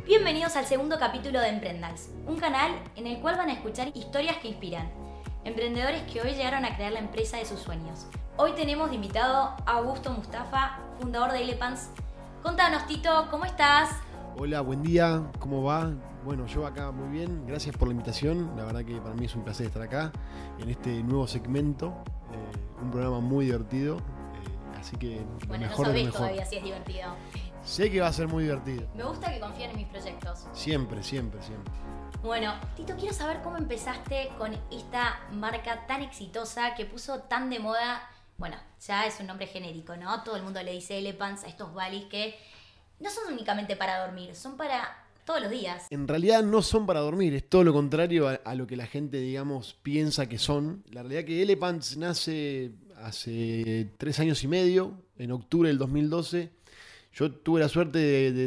Bienvenidos al segundo capítulo de Emprendals, un canal en el cual van a escuchar historias que inspiran. Emprendedores que hoy llegaron a crear la empresa de sus sueños. Hoy tenemos de invitado a Augusto Mustafa, fundador de Elepants. Contanos, Tito, ¿cómo estás? Hola, buen día, ¿cómo va? Bueno, yo acá muy bien, gracias por la invitación. La verdad que para mí es un placer estar acá en este nuevo segmento, un programa muy divertido, así que Bueno, mejor no de lo sabés mejor. todavía si es divertido. Sé que va a ser muy divertido, Me gusta que confíen en mis proyectos. siempre. Bueno, Tito, quiero saber cómo empezaste con esta marca tan exitosa que puso tan de moda. Bueno, ya es un nombre genérico, ¿no? Todo el mundo le dice Elepants a estos balis que no son únicamente para dormir, son para todos los días. En realidad no son para dormir, es todo lo contrario a lo que la gente, digamos, piensa que son. La realidad que Elepants nace hace 3 años y medio, en octubre del 2012. Yo tuve la suerte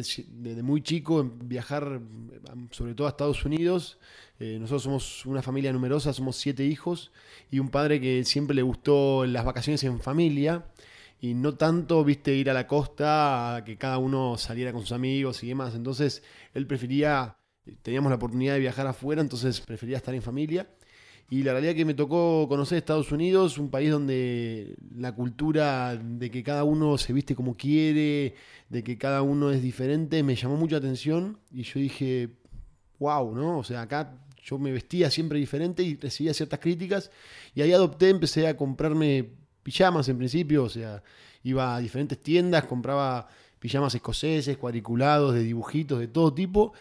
de muy chico viajar, sobre todo a Estados Unidos. Nosotros somos una familia numerosa, somos 7 hijos y un padre que siempre le gustó las vacaciones en familia y no tanto, viste, ir a la costa, a que cada uno saliera con sus amigos y demás. Entonces él prefería, teníamos la oportunidad de viajar afuera, entonces prefería estar en familia. Y la realidad que me tocó conocer Estados Unidos, un país donde la cultura de que cada uno se viste como quiere, de que cada uno es diferente, me llamó mucha atención y yo dije, wow, ¿no? O sea, acá yo me vestía siempre diferente y recibía ciertas críticas y ahí adopté, empecé a comprarme pijamas en principio, o sea, iba a diferentes tiendas, compraba pijamas escoceses, cuadriculados, de dibujitos, de todo tipo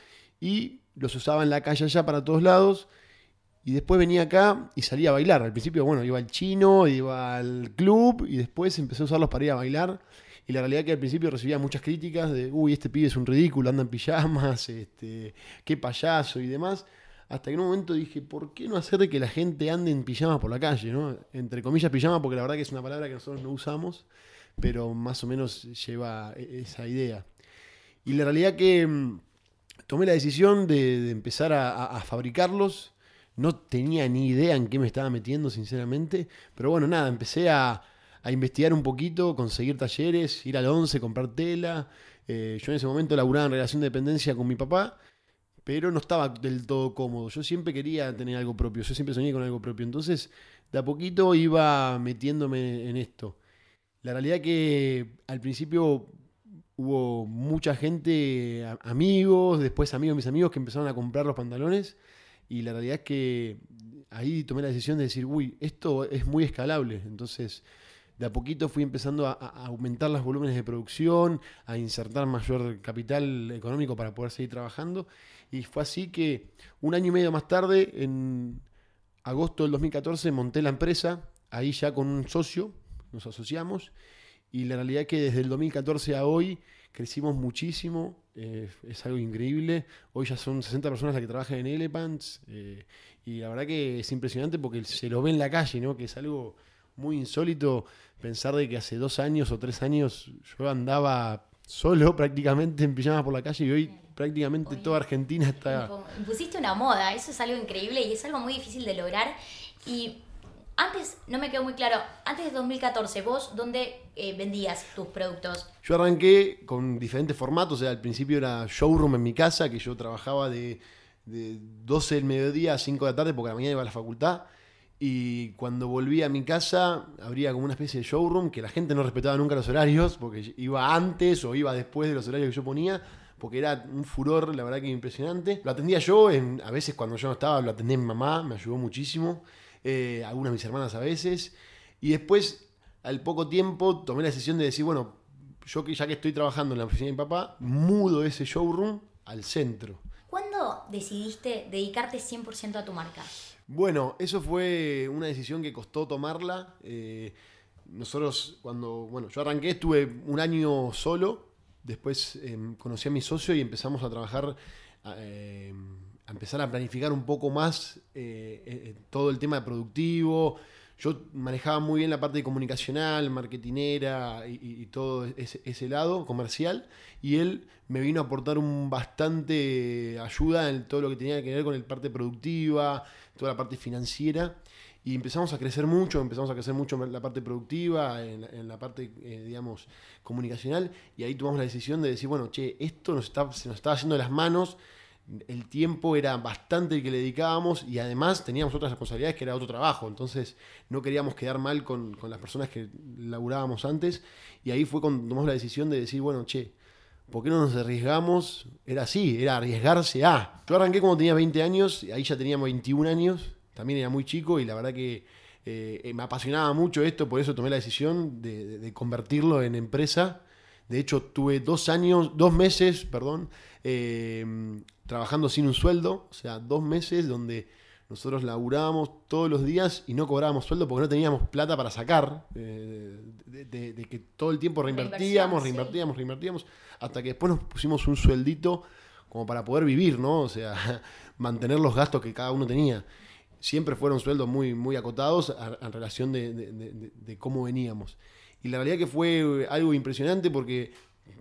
y los usaba en la calle allá para todos lados. Y después venía acá y salía a bailar. Al principio, bueno, iba al chino, iba al club y después empecé a usarlos para ir a bailar. Y la realidad es que al principio recibía muchas críticas de, uy, este pibe es un ridículo, anda en pijamas, qué payaso y demás. Hasta que en un momento dije, ¿por qué no hacer de que la gente ande en pijamas por la calle, ¿no? Entre comillas pijama, porque la verdad que es una palabra que nosotros no usamos, pero más o menos lleva esa idea. Y la realidad que tomé la decisión de empezar a fabricarlos. No tenía ni idea en qué me estaba metiendo, sinceramente. Pero bueno, nada, empecé a investigar un poquito, conseguir talleres, ir al 11, comprar tela. Yo en ese momento laburaba en relación de dependencia con mi papá, pero no estaba del todo cómodo. Yo siempre quería tener algo propio, yo siempre soñé con algo propio. Entonces, de a poquito iba metiéndome en esto. La realidad que al principio hubo mucha gente, amigos, después amigos de mis amigos que empezaron a comprar los pantalones. Y la realidad es que ahí tomé la decisión de decir, uy, esto es muy escalable. Entonces, de a poquito fui empezando a aumentar los volúmenes de producción, a insertar mayor capital económico para poder seguir trabajando. Y fue así que un año y medio más tarde, en agosto del 2014, monté la empresa, ahí ya con un socio, nos asociamos. Y la realidad es que desde el 2014 a hoy crecimos muchísimo, es algo increíble. Hoy ya son 60 personas las que trabajan en Elepants y la verdad que es impresionante porque se lo ve en la calle, ¿no? Que es algo muy insólito pensar de que hace 2 años o 3 años yo andaba solo prácticamente en pijamas por la calle y hoy prácticamente toda Argentina está... Impusiste una moda, eso es algo increíble y es algo muy difícil de lograr. Y antes, no me quedó muy claro, antes de 2014, ¿vos dónde vendías tus productos? Yo arranqué con diferentes formatos, o sea, al principio era showroom en mi casa, que yo trabajaba de 12 del mediodía a 5 de la tarde porque a la mañana iba a la facultad. Y cuando volví a mi casa, habría como una especie de showroom que la gente no respetaba nunca los horarios, porque iba antes o iba después de los horarios que yo ponía, porque era un furor, la verdad que impresionante. Lo atendía yo, a veces cuando yo no estaba, lo atendía mi mamá, me ayudó muchísimo. Algunas de mis hermanas a veces. Y después, al poco tiempo, tomé la decisión de decir, bueno, yo ya que estoy trabajando en la oficina de mi papá, mudo ese showroom al centro. ¿Cuándo decidiste dedicarte 100% a tu marca? Bueno, eso fue una decisión que costó tomarla. Nosotros, bueno, yo arranqué, estuve un año solo, después conocí a mi socio y empezamos a trabajar, a empezar a planificar un poco más todo el tema productivo. Yo manejaba muy bien la parte comunicacional, marketinera y todo ese lado comercial, y él me vino a aportar bastante ayuda en todo lo que tenía que ver con la parte productiva, toda la parte financiera. Y empezamos a crecer mucho en la parte productiva, en la parte, digamos, comunicacional, y ahí tomamos la decisión de decir, bueno, che, esto se nos estaba yendo de las manos, el tiempo era bastante el que le dedicábamos y además teníamos otras responsabilidades que era otro trabajo, entonces no queríamos quedar mal con las personas que laburábamos antes, y ahí fue cuando tomamos la decisión de decir, bueno, che, ¿por qué no nos arriesgamos? Era así, era arriesgarse a. Yo arranqué cuando tenía 20 años, ahí ya teníamos 21 años, también era muy chico y la verdad que me apasionaba mucho esto, por eso tomé la decisión de convertirlo en empresa. De hecho, tuve 2 meses, trabajando sin un sueldo, o sea, 2 meses donde nosotros laburábamos todos los días y no cobrábamos sueldo porque no teníamos plata para sacar, de que todo el tiempo reinvertíamos, hasta que después nos pusimos un sueldito como para poder vivir, ¿no? O sea, mantener los gastos que cada uno tenía. Siempre fueron sueldos muy, muy acotados en relación de cómo veníamos. Y la realidad que fue algo impresionante porque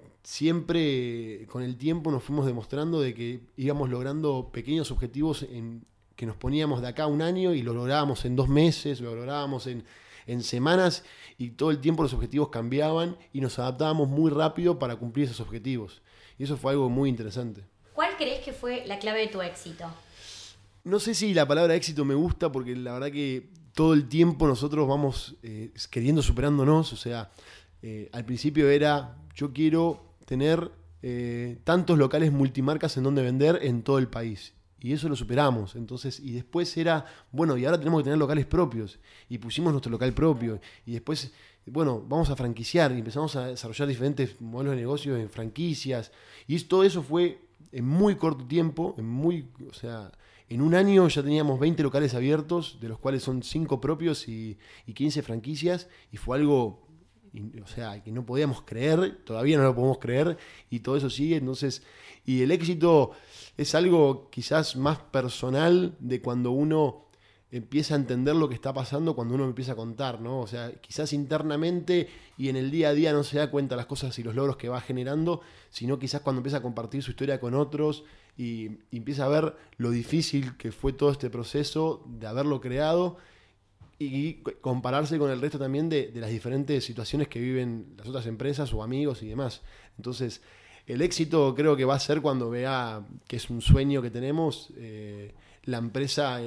siempre con el tiempo nos fuimos demostrando de que íbamos logrando pequeños objetivos que nos poníamos de acá a un año y lo lográbamos en 2 meses, lo lográbamos en semanas, y todo el tiempo los objetivos cambiaban y nos adaptábamos muy rápido para cumplir esos objetivos. Y eso fue algo muy interesante. ¿Cuál crees que fue la clave de tu éxito? No sé si la palabra éxito me gusta porque la verdad que todo el tiempo nosotros vamos queriendo superándonos. O sea, al principio era, yo quiero tener tantos locales multimarcas en donde vender en todo el país. Y eso lo superamos. Entonces, y después era, bueno, y ahora tenemos que tener locales propios. Y pusimos nuestro local propio. Y después, bueno, vamos a franquiciar. Y empezamos a desarrollar diferentes modelos de negocio en franquicias. Y todo eso fue en muy corto tiempo, o sea, en un año ya teníamos 20 locales abiertos, de los cuales son 5 propios y 15 franquicias. Y fue algo, o sea, que no podíamos creer, todavía no lo podemos creer, y todo eso sigue. Entonces, y el éxito es algo quizás más personal de cuando uno empieza a entender lo que está pasando, cuando uno empieza a contar, ¿no? O sea, quizás internamente y en el día a día no se da cuenta de las cosas y los logros que va generando, sino quizás cuando empieza a compartir su historia con otros y empieza a ver lo difícil que fue todo este proceso de haberlo creado, y compararse con el resto también de las diferentes situaciones que viven las otras empresas o amigos y demás. Entonces, el éxito creo que va a ser cuando vea que es un sueño que tenemos, la empresa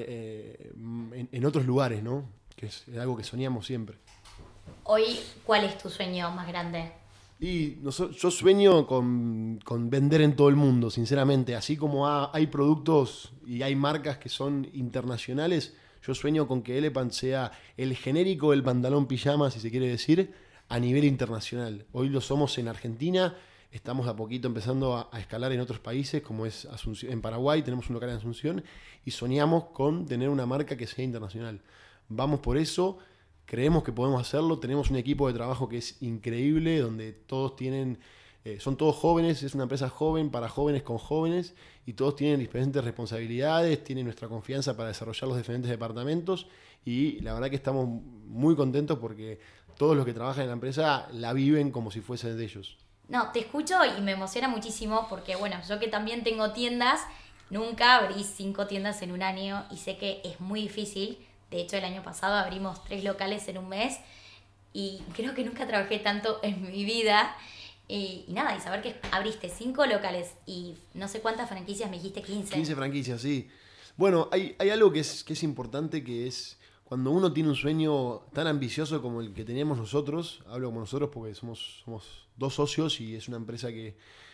en otros lugares, ¿no? Que es algo que soñamos siempre. Hoy, ¿cuál es tu sueño más grande? Y yo sueño con vender en todo el mundo, sinceramente. Así como hay productos y hay marcas que son internacionales, yo sueño con que Elepant sea el genérico del pantalón pijama, si se quiere decir, a nivel internacional. Hoy lo somos en Argentina, estamos a poquito empezando a escalar en otros países, como es Asunción, en Paraguay tenemos un local en Asunción, y soñamos con tener una marca que sea internacional. Vamos por eso, creemos que podemos hacerlo, tenemos un equipo de trabajo que es increíble, donde todos son todos jóvenes, es una empresa joven para jóvenes con jóvenes, y todos tienen diferentes responsabilidades, tienen nuestra confianza para desarrollar los diferentes departamentos, y la verdad que estamos muy contentos porque todos los que trabajan en la empresa la viven como si fuesen de ellos. No, te escucho y me emociona muchísimo porque, bueno, yo que también tengo tiendas, nunca abrí 5 tiendas en un año y sé que es muy difícil. De hecho, el año pasado abrimos 3 locales en un mes y creo que nunca trabajé tanto en mi vida. Y nada, y saber que abriste 5 locales y no sé cuántas franquicias, me dijiste 15. 15 franquicias, sí. Bueno, hay algo que es importante, que es cuando uno tiene un sueño tan ambicioso como el que teníamos nosotros. Hablo como nosotros porque somos 2 socios y es una empresa que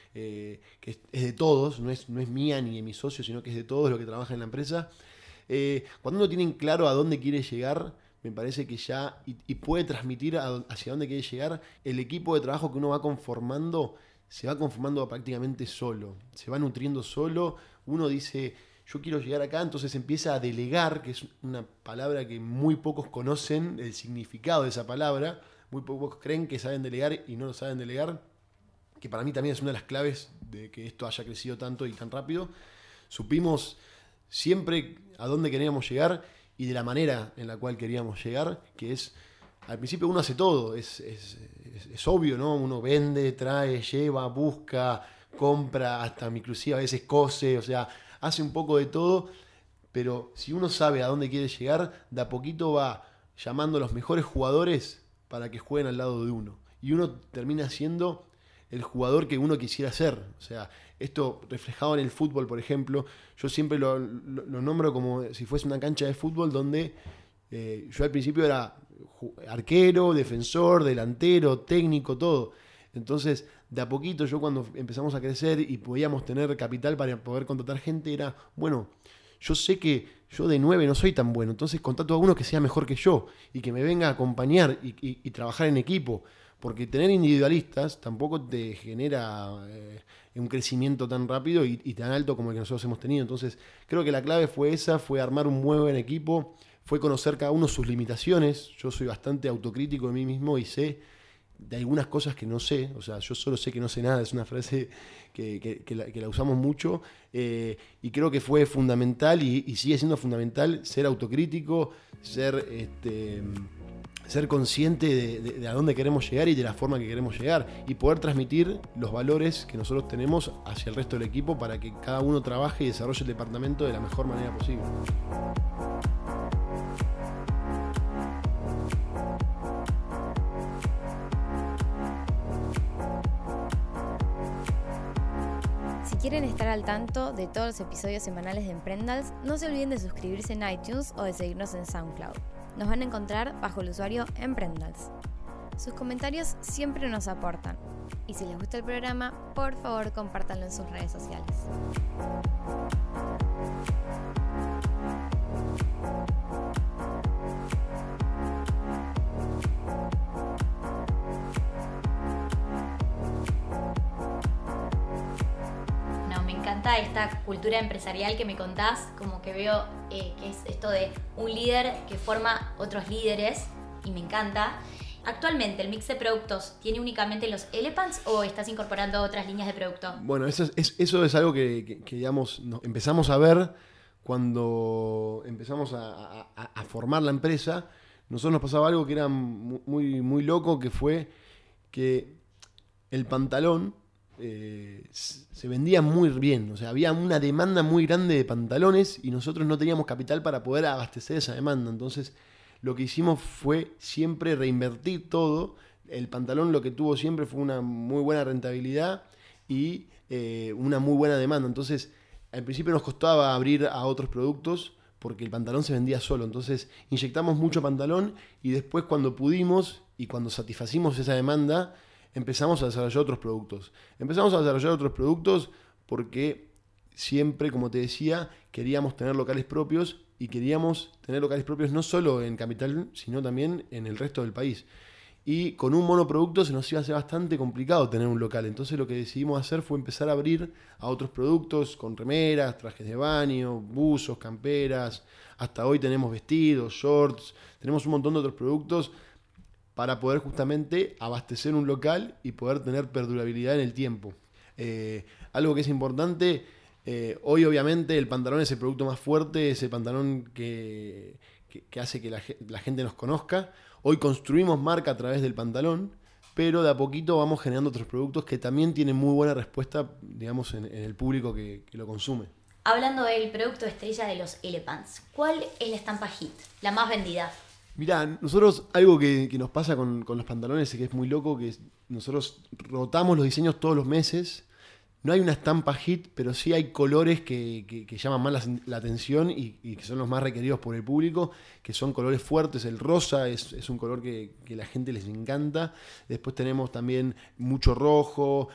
es de todos, no es mía ni de mis socios, sino que es de todos los que trabajan en la empresa. Cuando uno tiene claro a dónde quiere llegar, me parece que ya, y puede transmitir hacia dónde quiere llegar, el equipo de trabajo que uno va conformando, se va conformando prácticamente solo, se va nutriendo solo. Uno dice, yo quiero llegar acá, entonces empieza a delegar, que es una palabra que muy pocos conocen el significado de esa palabra, muy pocos creen que saben delegar y no lo saben delegar, que para mí también es una de las claves de que esto haya crecido tanto y tan rápido. Supimos siempre a dónde queríamos llegar y de la manera en la cual queríamos llegar, que es, al principio uno hace todo, es obvio, ¿no? Uno vende, trae, lleva, busca, compra, hasta inclusive a veces cose, o sea, hace un poco de todo, pero si uno sabe a dónde quiere llegar, de a poquito va llamando a los mejores jugadores para que jueguen al lado de uno. Y uno termina siendo el jugador que uno quisiera ser. O sea, esto reflejado en el fútbol, por ejemplo, yo siempre lo nombro como si fuese una cancha de fútbol donde yo al principio era arquero, defensor, delantero, técnico, todo. Entonces, de a poquito, yo cuando empezamos a crecer y podíamos tener capital para poder contratar gente, era, bueno, yo sé que yo de 9 no soy tan bueno, entonces contrato a uno que sea mejor que yo y que me venga a acompañar y trabajar en equipo. Porque tener individualistas tampoco te genera un crecimiento tan rápido y tan alto como el que nosotros hemos tenido. Entonces, creo que la clave fue esa, fue armar un muy buen equipo, fue conocer cada uno sus limitaciones. Yo soy bastante autocrítico de mí mismo y sé de algunas cosas que no sé. O sea, yo solo sé que no sé nada, es una frase que la usamos mucho. Y creo que fue fundamental y sigue siendo fundamental ser autocrítico, ser consciente de a dónde queremos llegar y de la forma que queremos llegar y poder transmitir los valores que nosotros tenemos hacia el resto del equipo para que cada uno trabaje y desarrolle el departamento de la mejor manera posible. Si quieren estar al tanto de todos los episodios semanales de Emprendals, no se olviden de suscribirse en iTunes o de seguirnos en SoundCloud. Nos van a encontrar bajo el usuario Emprendals. Sus comentarios siempre nos aportan. Y si les gusta el programa, por favor compártanlo en sus redes sociales. Me encanta esta cultura empresarial que me contás, como que veo que es esto de un líder que forma otros líderes y me encanta. Actualmente, ¿el mix de productos tiene únicamente los Elepants o estás incorporando otras líneas de producto? Bueno, eso es algo que digamos, empezamos a ver cuando empezamos a formar la empresa. Nosotros nos pasaba algo que era muy, muy loco, que fue que el pantalón se vendía muy bien. O sea, había una demanda muy grande de pantalones y nosotros no teníamos capital para poder abastecer esa demanda. Entonces, lo que hicimos fue siempre reinvertir todo. El pantalón lo que tuvo siempre fue una muy buena rentabilidad y una muy buena demanda. Entonces, al principio nos costaba abrir a otros productos porque el pantalón se vendía solo. Entonces, inyectamos mucho pantalón y después cuando pudimos y cuando satisfacimos esa demanda, empezamos a desarrollar otros productos. Empezamos a desarrollar otros productos porque siempre, como te decía, queríamos tener locales propios y queríamos tener locales propios no solo en Capital, sino también en el resto del país. Y con un monoproducto se nos iba a hacer bastante complicado tener un local. Entonces lo que decidimos hacer fue empezar a abrir a otros productos con remeras, trajes de baño, buzos, camperas. Hasta hoy tenemos vestidos, shorts, tenemos un montón de otros productos para poder justamente abastecer un local y poder tener perdurabilidad en el tiempo. Algo que es importante, hoy obviamente el pantalón es el producto más fuerte, es el pantalón que hace que la gente nos conozca. Hoy construimos marca a través del pantalón, pero de a poquito vamos generando otros productos que también tienen muy buena respuesta, digamos, en el público que lo consume. Hablando del producto estrella de los Elepants, ¿cuál es la estampa hit, la más vendida? Mirá, nosotros algo que nos pasa con los pantalones que es muy loco, que nosotros rotamos los diseños todos los meses. No hay una estampa hit, pero sí hay colores que llaman más la atención y que son los más requeridos por el público, que son colores fuertes. El rosa es un color que a la gente les encanta. Después tenemos también mucho rojo,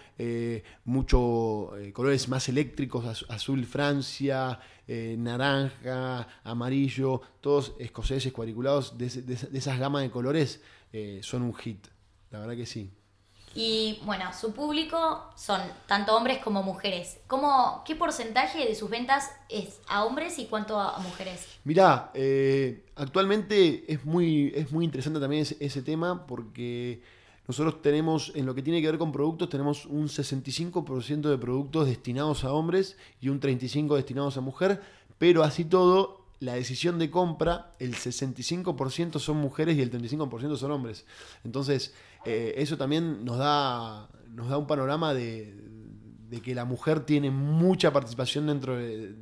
colores más eléctricos, azul Francia, naranja, amarillo, todos escoceses cuadriculados de esas gamas de colores son un hit. La verdad que sí. Y bueno, su público son tanto hombres como mujeres. ¿Qué porcentaje de sus ventas es a hombres y cuánto a mujeres? Mirá, actualmente es muy interesante también ese tema porque nosotros tenemos, en lo que tiene que ver con productos, tenemos un 65% de productos destinados a hombres y un 35% destinados a mujer, pero así todo, la decisión de compra, el 65% son mujeres y el 35% son hombres. Entonces, eso también nos da un panorama de de que la mujer tiene mucha participación dentro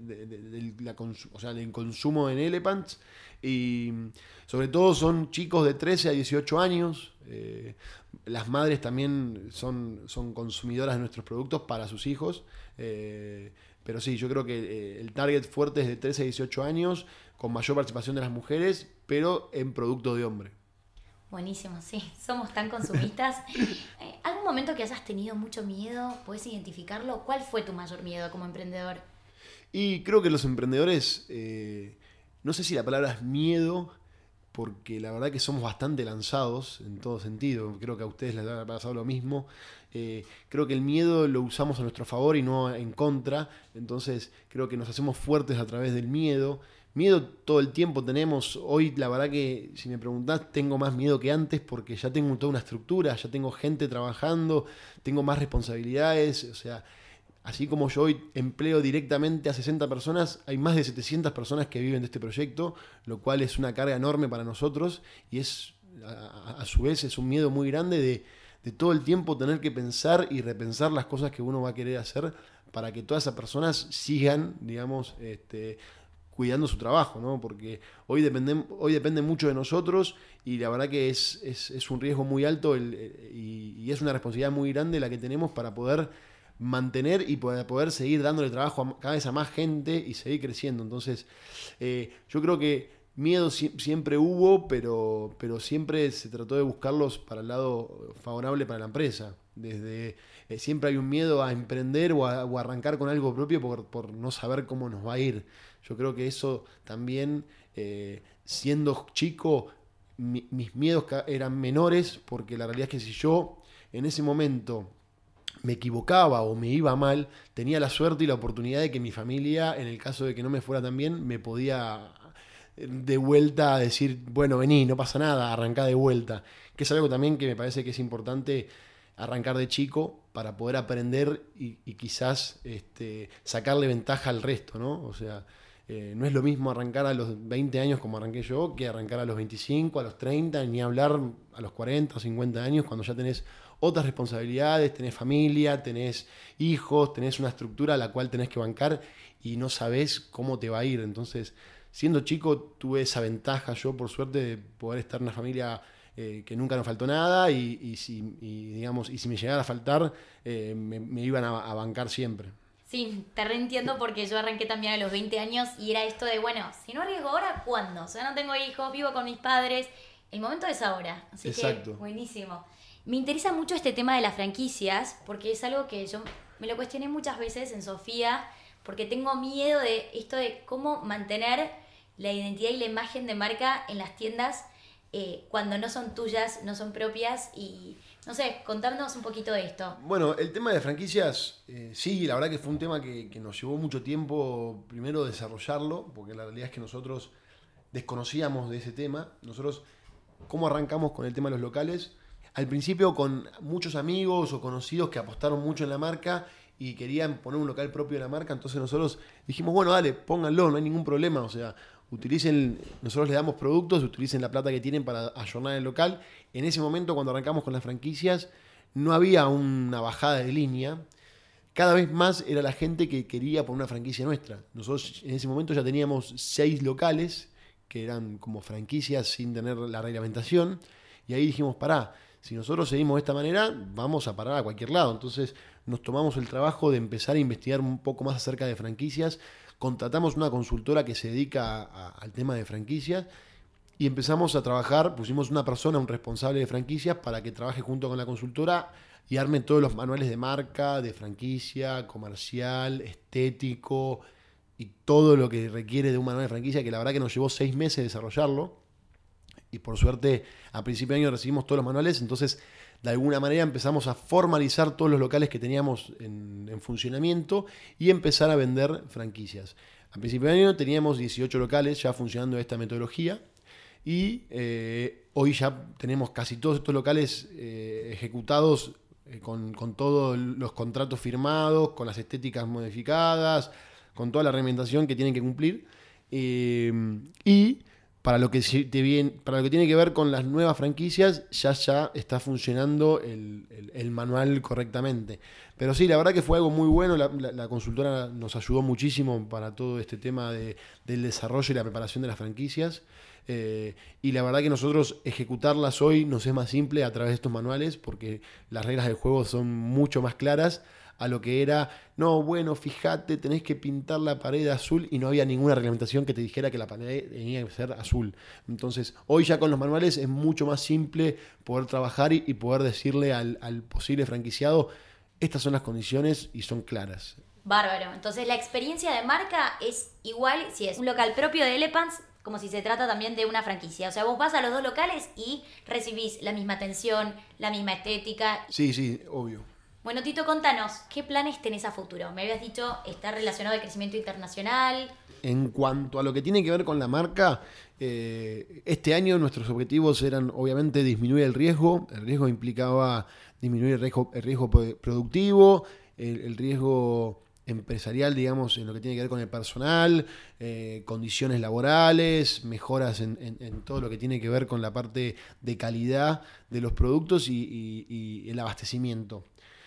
o sea, del consumo en Elephants. Y sobre todo son chicos de 13 a 18 años. Las madres también son consumidoras de nuestros productos para sus hijos. Pero sí, yo creo que el target fuerte es de 13 a 18 años, con mayor participación de las mujeres, pero en producto de hombre. Buenísimo, sí, somos tan consumistas. ¿Algún momento que hayas tenido mucho miedo? ¿Puedes identificarlo? ¿Cuál fue tu mayor miedo como emprendedor? Y creo que los emprendedores, no sé si la palabra es miedo, porque la verdad que somos bastante lanzados en todo sentido. Creo que a ustedes les ha pasado lo mismo. Creo que el miedo lo usamos a nuestro favor y no en contra. Entonces creo que nos hacemos fuertes a través del miedo. Miedo todo el tiempo tenemos. Hoy la verdad que si me preguntás tengo más miedo que antes porque ya tengo toda una estructura, ya tengo gente trabajando, tengo más responsabilidades. O sea, así como yo hoy empleo directamente a 60 personas, hay más de 700 personas que viven de este proyecto, lo cual es una carga enorme para nosotros y es a su vez es un miedo muy grande de todo el tiempo tener que pensar y repensar las cosas que uno va a querer hacer para que todas esas personas sigan, digamos, cuidando su trabajo, ¿no? Porque hoy depende mucho de nosotros y la verdad que es un riesgo muy alto y es una responsabilidad muy grande la que tenemos para poder mantener y poder seguir dándole trabajo cada vez a más gente y seguir creciendo. Entonces, yo creo que miedo siempre hubo, pero siempre se trató de buscarlos para el lado favorable para la empresa. Siempre hay un miedo a emprender o a arrancar con algo propio por no saber cómo nos va a ir. Yo creo que eso también, siendo chico, mis miedos eran menores, porque la realidad es que si yo en ese momento me equivocaba o me iba mal, tenía la suerte y la oportunidad de que mi familia, en el caso de que no me fuera tan bien, me podía de vuelta a decir, bueno, vení, no pasa nada, arrancá de vuelta. Que es algo también que me parece que es importante arrancar de chico para poder aprender y quizás sacarle ventaja al resto, ¿no? O sea, no es lo mismo arrancar a los 20 años como arranqué yo que arrancar a los 25, a los 30, ni hablar a los 40 o 50 años cuando ya tenés otras responsabilidades, tenés familia, tenés hijos, tenés una estructura a la cual tenés que bancar y no sabés cómo te va a ir. Entonces, siendo chico tuve esa ventaja yo, por suerte, de poder estar en una familia que nunca nos faltó nada y si me llegara a faltar, me iban a bancar siempre. Sí, te reentiendo porque yo arranqué también a los 20 años y era esto de, bueno, si no arriesgo ahora, ¿cuándo? O sea, no tengo hijos, vivo con mis padres, el momento es ahora. Así Exacto. Que, buenísimo. Me interesa mucho este tema de las franquicias porque es algo que yo me lo cuestioné muchas veces en Sofía porque tengo miedo de esto de cómo mantener la identidad y la imagen de marca en las tiendas cuando no son tuyas, no son propias y, no sé, contarnos un poquito de esto. Bueno, el tema de franquicias, sí, la verdad que fue un tema que nos llevó mucho tiempo primero desarrollarlo, porque la realidad es que nosotros desconocíamos de ese tema. Nosotros, ¿cómo arrancamos con el tema de los locales? Al principio con muchos amigos o conocidos que apostaron mucho en la marca y querían poner un local propio de la marca, entonces nosotros dijimos, bueno, dale, pónganlo, no hay ningún problema, o sea, nosotros les damos productos, utilicen la plata que tienen para ayornar el local. En ese momento, cuando arrancamos con las franquicias, no había una bajada de línea. Cada vez más era la gente que quería poner una franquicia nuestra. Nosotros en ese momento ya teníamos 6 locales, que eran como franquicias sin tener la reglamentación, y ahí dijimos, pará, si nosotros seguimos de esta manera, vamos a parar a cualquier lado. Entonces nos tomamos el trabajo de empezar a investigar un poco más acerca de franquicias. Contratamos una consultora que se dedica al tema de franquicias y empezamos a trabajar, pusimos una persona, un responsable de franquicias, para que trabaje junto con la consultora y arme todos los manuales de marca, de franquicia, comercial, estético y todo lo que requiere de un manual de franquicia, que la verdad que nos llevó 6 meses desarrollarlo. Y por suerte, a principio de año recibimos todos los manuales, entonces de alguna manera empezamos a formalizar todos los locales que teníamos en funcionamiento y empezar a vender franquicias. A principio de año teníamos 18 locales ya funcionando esta metodología y hoy ya tenemos casi todos estos locales ejecutados con todos los contratos firmados, con las estéticas modificadas, con toda la reglamentación que tienen que cumplir. Y para lo que tiene que ver con las nuevas franquicias, ya está funcionando el manual correctamente. Pero sí, la verdad que fue algo muy bueno. La consultora nos ayudó muchísimo para todo este tema del desarrollo y la preparación de las franquicias. Y la verdad que nosotros ejecutarlas hoy nos es más simple a través de estos manuales, porque las reglas del juego son mucho más claras a lo que era, no, bueno, fíjate, tenés que pintar la pared azul, y no había ninguna reglamentación que te dijera que la pared tenía que ser azul. Entonces, hoy ya con los manuales es mucho más simple poder trabajar y poder decirle al posible franquiciado, estas son las condiciones y son claras. Bárbaro. Entonces la experiencia de marca es igual si es un local propio de Elepants, como si se trata también de una franquicia. O sea, vos vas a los dos locales y recibís la misma atención, la misma estética. Sí, obvio. Bueno, Tito, contanos, ¿qué planes tenés a futuro? Me habías dicho estar relacionado al crecimiento internacional. En cuanto a lo que tiene que ver con la marca, este año nuestros objetivos eran obviamente disminuir el riesgo. El riesgo implicaba disminuir el riesgo productivo, el riesgo empresarial, digamos, en lo que tiene que ver con el personal, condiciones laborales, mejoras en todo lo que tiene que ver con la parte de calidad de los productos y el abastecimiento.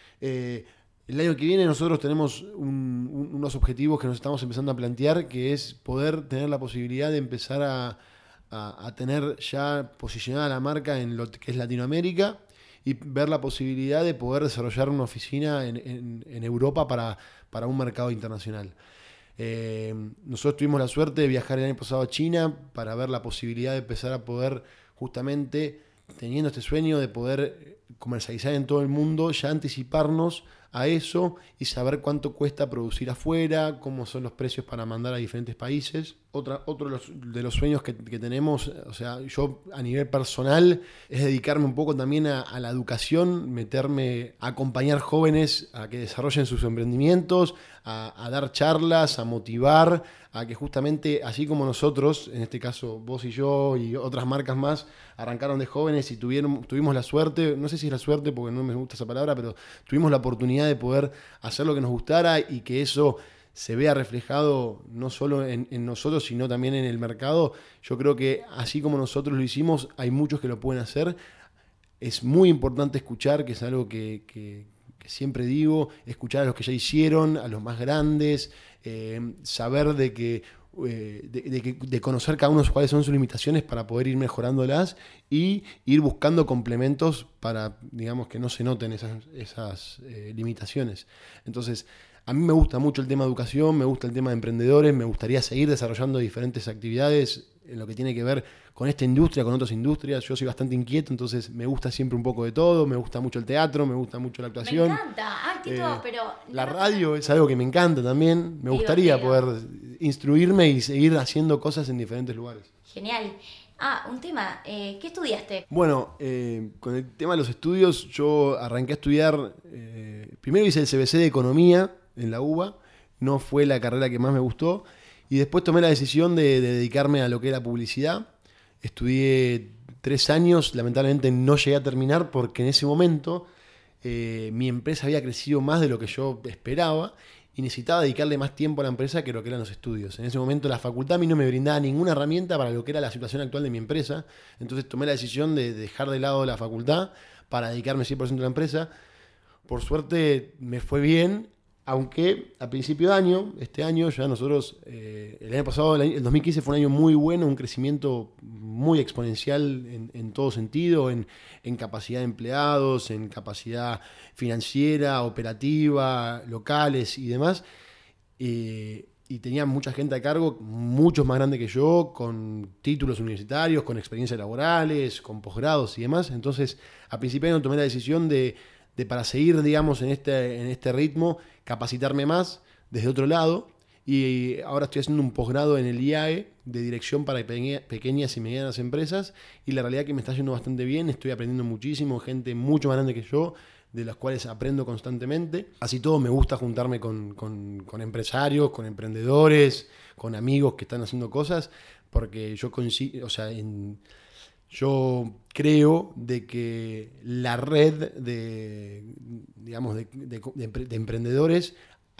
El año que viene nosotros tenemos unos objetivos que nos estamos empezando a plantear, que es poder tener la posibilidad de empezar a tener ya posicionada la marca en lo que es Latinoamérica, y ver la posibilidad de poder desarrollar una oficina en Europa para un mercado internacional. Nosotros tuvimos la suerte de viajar el año pasado a China para ver la posibilidad de empezar a poder, justamente teniendo este sueño de poder comercializar en todo el mundo, ya anticiparnos a eso y saber cuánto cuesta producir afuera, cómo son los precios para mandar a diferentes países. Otro de los sueños que tenemos, o sea, yo a nivel personal, es dedicarme un poco también a la educación, meterme a acompañar jóvenes a que desarrollen sus emprendimientos, a dar charlas, a motivar, a que justamente, así como nosotros, en este caso vos y yo y otras marcas más, arrancaron de jóvenes y tuvimos la suerte, no sé si es la suerte porque no me gusta esa palabra, pero tuvimos la oportunidad de poder hacer lo que nos gustara y que eso se vea reflejado no solo en nosotros, sino también en el mercado. Yo creo que así como nosotros lo hicimos, hay muchos que lo pueden hacer. Es muy importante escuchar, que es algo que siempre digo, escuchar a los que ya hicieron, a los más grandes, saber de conocer cada uno cuáles son sus limitaciones para poder ir mejorándolas y ir buscando complementos para, digamos, que no se noten esas limitaciones. Entonces, a mí me gusta mucho el tema de educación, me gusta el tema de emprendedores, me gustaría seguir desarrollando diferentes actividades en lo que tiene que ver con esta industria, con otras industrias. Yo soy bastante inquieto, entonces me gusta siempre un poco de todo, me gusta mucho el teatro, me gusta mucho la actuación. Me encanta, Tito, pero... La radio es algo que me encanta también, me gustaría poder instruirme y seguir haciendo cosas en diferentes lugares. Genial. Un tema, ¿qué estudiaste? Bueno, con el tema de los estudios, yo arranqué a estudiar, primero hice el CBC de Economía en la UBA, no fue la carrera que más me gustó, y después tomé la decisión de dedicarme a lo que era publicidad. Estudié 3 años, lamentablemente no llegué a terminar porque en ese momento mi empresa había crecido más de lo que yo esperaba y necesitaba dedicarle más tiempo a la empresa que lo que eran los estudios. En ese momento la facultad a mí no me brindaba ninguna herramienta para lo que era la situación actual de mi empresa, entonces tomé la decisión de dejar de lado la facultad para dedicarme 100% a la empresa. Por suerte me fue bien, aunque a principio de año, este año ya nosotros, el año pasado, el 2015 fue un año muy bueno, un crecimiento muy exponencial en todo sentido, en capacidad de empleados, en capacidad financiera, operativa, locales y demás. Y tenía mucha gente a cargo, muchos más grandes que yo, con títulos universitarios, con experiencias laborales, con posgrados y demás. Entonces, a principio de año tomé la decisión de para seguir, digamos, en este ritmo, capacitarme más desde otro lado, y ahora estoy haciendo un posgrado en el IAE de dirección para pequeñas y medianas empresas, y la realidad es que me está yendo bastante bien, estoy aprendiendo muchísimo, gente mucho más grande que yo, de las cuales aprendo constantemente. Así todo, me gusta juntarme con empresarios, con emprendedores, con amigos que están haciendo cosas, porque yo yo creo de que la red de emprendedores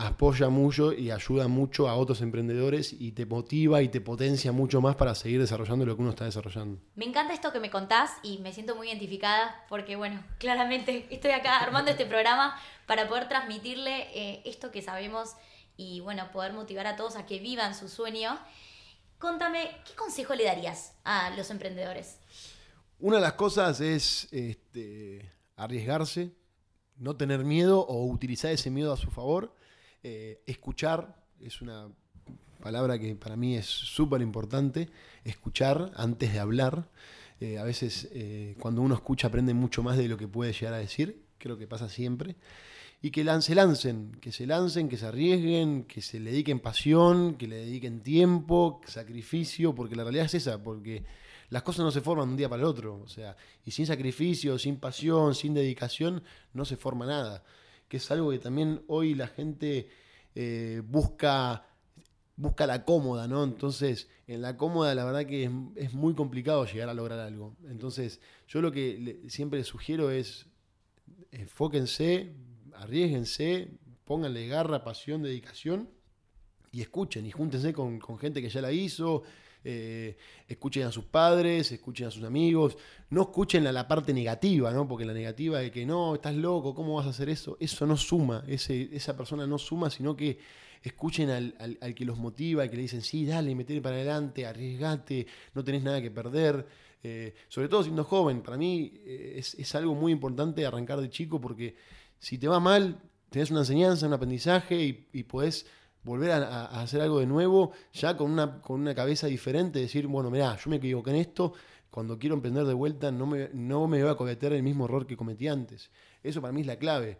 apoya mucho y ayuda mucho a otros emprendedores y te motiva y te potencia mucho más para seguir desarrollando lo que uno está desarrollando. Me encanta esto que me contás y me siento muy identificada porque, bueno, claramente estoy acá armando este programa para poder transmitirle esto que sabemos y, bueno, poder motivar a todos a que vivan su sueño. Contame, ¿qué consejo le darías a los emprendedores? Una de las cosas es arriesgarse, no tener miedo o utilizar ese miedo a su favor. Escuchar es una palabra que para mí es súper importante. Escuchar antes de hablar. A veces cuando uno escucha aprende mucho más de lo que puede llegar a decir. Creo que pasa siempre. Y que se lancen, que se arriesguen, que se le dediquen pasión, que le dediquen tiempo, sacrificio, porque la realidad es esa, porque las cosas no se forman de un día para el otro. O sea, y sin sacrificio, sin pasión, sin dedicación, no se forma nada. Que es algo que también hoy la gente busca la cómoda, ¿no? Entonces, en la cómoda la verdad que es muy complicado llegar a lograr algo. Entonces, yo lo que siempre les sugiero es enfóquense, arriésguense, pónganle garra, pasión, dedicación y escuchen y júntense con gente que ya la hizo. Escuchen a sus padres, escuchen a sus amigos, no escuchen a la parte negativa, ¿no? Porque la negativa de que no, estás loco, ¿cómo vas a hacer eso? Eso no suma, esa persona no suma, sino que escuchen al que los motiva, al que le dicen, sí, dale, metele para adelante, arriesgate, no tenés nada que perder. Sobre todo siendo joven, para mí es algo muy importante arrancar de chico, porque si te va mal, tenés una enseñanza, un aprendizaje y podés volver a hacer algo de nuevo, ya con una cabeza diferente, decir, bueno, mirá, yo me equivoqué en esto, cuando quiero emprender de vuelta no me voy a cometer el mismo error que cometí antes. Eso para mí es la clave.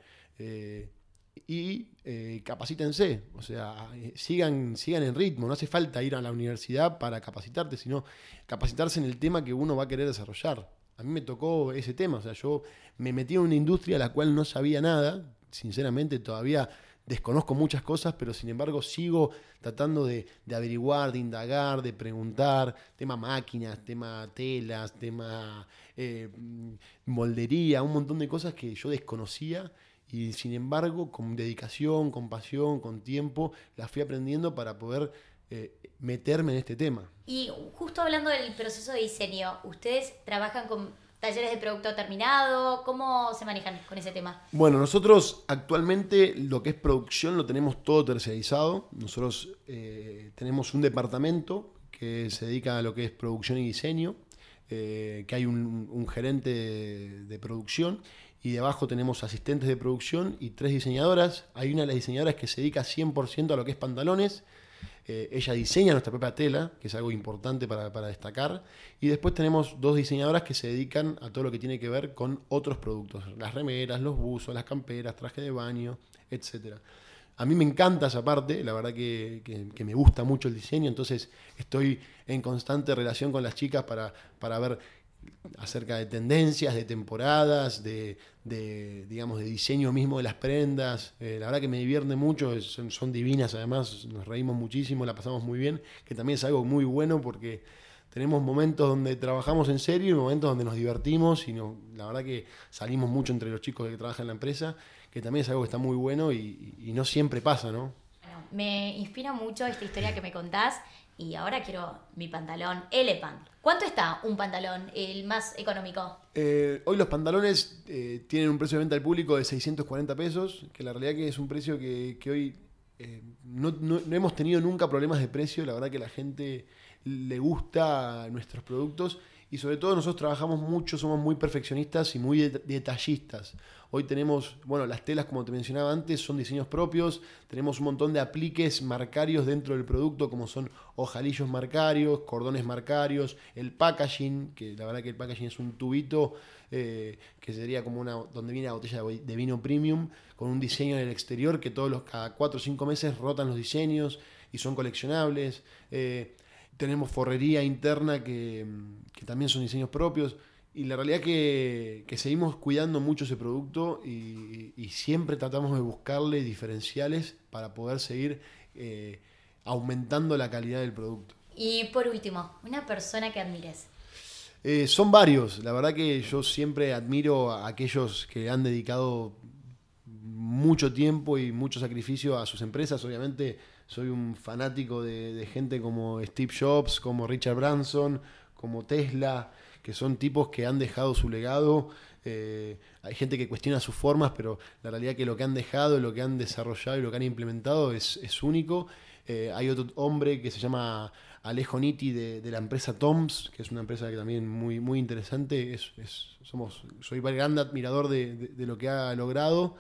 Capacítense, o sea, sigan en ritmo, no hace falta ir a la universidad para capacitarte, sino capacitarse en el tema que uno va a querer desarrollar. A mí me tocó ese tema, o sea, yo me metí en una industria a la cual no sabía nada, sinceramente todavía desconozco muchas cosas, pero sin embargo sigo tratando de averiguar, de indagar, de preguntar, tema máquinas, tema telas, tema moldería, un montón de cosas que yo desconocía y sin embargo con dedicación, con pasión, con tiempo, las fui aprendiendo para poder meterme en este tema. Y justo hablando del proceso de diseño, ¿ustedes trabajan con talleres de producto terminado? ¿Cómo se manejan con ese tema? Bueno, nosotros actualmente lo que es producción lo tenemos todo terciarizado. Nosotros tenemos un departamento que se dedica a lo que es producción y diseño, que hay un gerente de producción y debajo tenemos asistentes de producción y 3 diseñadoras. Hay una de las diseñadoras que se dedica 100% a lo que es pantalones. Ella diseña nuestra propia tela, que es algo importante para destacar. Y después tenemos 2 diseñadoras que se dedican a todo lo que tiene que ver con otros productos. Las remeras, los buzos, las camperas, trajes de baño, etc. A mí me encanta esa parte, la verdad que me gusta mucho el diseño, entonces estoy en constante relación con las chicas para ver acerca de tendencias, de temporadas, digamos, de diseño mismo de las prendas. La verdad que me divierte mucho, son divinas, además nos reímos muchísimo, la pasamos muy bien, que también es algo muy bueno porque tenemos momentos donde trabajamos en serio y momentos donde nos divertimos y la verdad que salimos mucho entre los chicos que trabajan en la empresa, que también es algo que está muy bueno y no siempre pasa, ¿no? Bueno, me inspira mucho esta historia que me contás. Y ahora quiero mi pantalón Elephant. ¿Cuánto está un pantalón, el más económico? Hoy los pantalones tienen un precio de venta al público de 640 pesos, que la realidad que es un precio que hoy no hemos tenido nunca problemas de precio. La verdad que a la gente le gusta nuestros productos y sobre todo nosotros trabajamos mucho, somos muy perfeccionistas y muy detallistas. Hoy tenemos, bueno, las telas, como te mencionaba antes, son diseños propios. Tenemos un montón de apliques marcarios dentro del producto, como son ojalillos marcarios, cordones marcarios, el packaging, que la verdad que el packaging es un tubito que sería como donde viene la botella de vino premium, con un diseño en el exterior que cada 4 o 5 meses rotan los diseños y son coleccionables. Tenemos forrería interna que también son diseños propios. Y la realidad que seguimos cuidando mucho ese producto y siempre tratamos de buscarle diferenciales para poder seguir aumentando la calidad del producto. Y por último, una persona que admires. Son varios. La verdad que yo siempre admiro a aquellos que han dedicado mucho tiempo y mucho sacrificio a sus empresas. Obviamente soy un fanático de gente como Steve Jobs, como Richard Branson, como Tesla, que son tipos que han dejado su legado. Hay gente que cuestiona sus formas, pero la realidad es que lo que han dejado, lo que han desarrollado y lo que han implementado es único. Hay otro hombre que se llama Alejo Nitti de la empresa Toms, que es una empresa que también muy, muy interesante. Soy gran admirador de lo que ha logrado.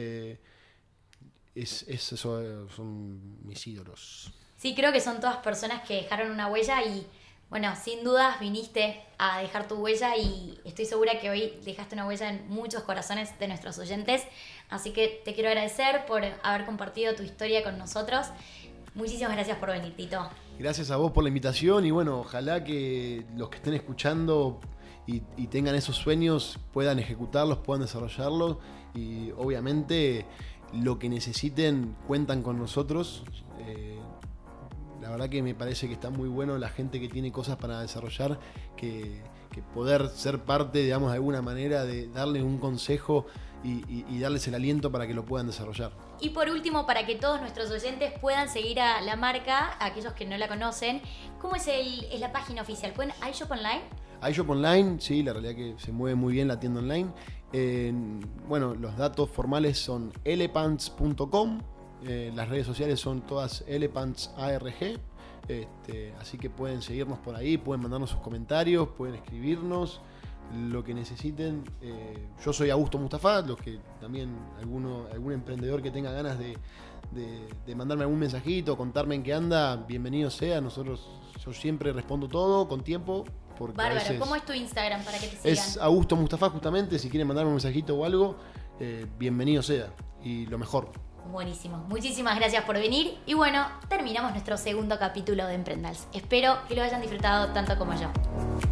Son mis ídolos. Sí, creo que son todas personas que dejaron una huella y, bueno, sin dudas viniste a dejar tu huella y estoy segura que hoy dejaste una huella en muchos corazones de nuestros oyentes. Así que te quiero agradecer por haber compartido tu historia con nosotros. Muchísimas gracias por venir, Tito. Gracias a vos por la invitación y bueno, ojalá que los que estén escuchando y tengan esos sueños puedan ejecutarlos, puedan desarrollarlos y obviamente lo que necesiten cuentan con nosotros. La verdad que me parece que está muy bueno la gente que tiene cosas para desarrollar, que poder ser parte, digamos, de alguna manera de darles un consejo y darles el aliento para que lo puedan desarrollar. Y por último, para que todos nuestros oyentes puedan seguir a la marca, aquellos que no la conocen, ¿cómo es la página oficial? ¿Pueden iShop Online? iShop Online, sí, la realidad que se mueve muy bien la tienda online. Bueno, los datos formales son elepants.com. Las redes sociales son todas elepantsarg. Así que pueden seguirnos por ahí, pueden mandarnos sus comentarios, pueden escribirnos lo que necesiten. Yo soy Augusto Mustafa, los que también algún emprendedor que tenga ganas de mandarme algún mensajito, contarme en qué anda, bienvenido sea. Yo siempre respondo todo con tiempo. Bárbaro, ¿cómo es tu Instagram para que te sigan? Es Augusto Mustafa justamente, si quieren mandarme un mensajito o algo, bienvenido sea y lo mejor. Buenísimo, muchísimas gracias por venir y bueno, terminamos nuestro segundo capítulo de Emprendals. Espero que lo hayan disfrutado tanto como yo.